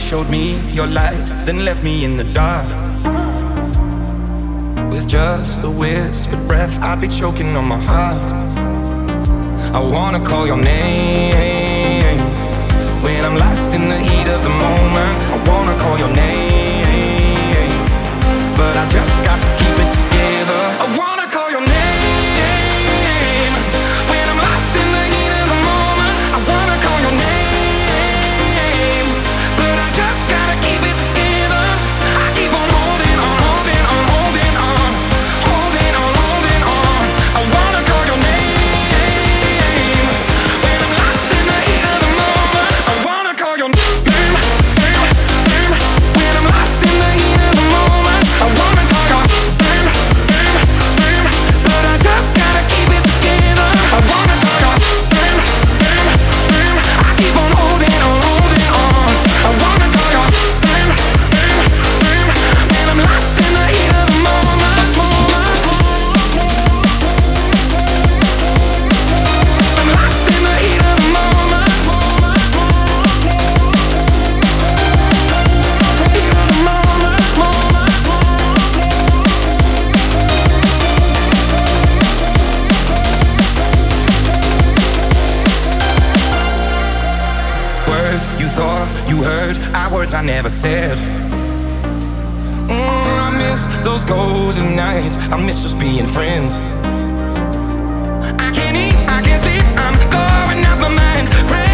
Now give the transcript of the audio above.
showed me your light, then left me in the dark. With just a whispered breath, I'd be choking on my heart. I wanna call your name when I'm lost in the heat of the moment. I wanna call your name, but I just got to keep it together. I wanna call your name when I'm lost in the heat of the moment. I wanna call your name, but I just gotta keep it together. I keep on holding on, holding on, holding on, holding on, holding on. I wanna call your name when I'm lost in the heat of the moment. I wanna call your name, name, when I'm lost in the heat of the moment. I wanna call your name, name, but I just gotta keep it together. I wanna call your name, name, I keep on holding on, holding on. I wanna call your name, name, when I'm lost in the heat of the moment. I'm lost in the heat of the moment. Heat of the moment. Words you thought you heard are words I never said. I miss those golden nights, I miss just being friends. I can't eat, I can't sleep, I'm going out my mind.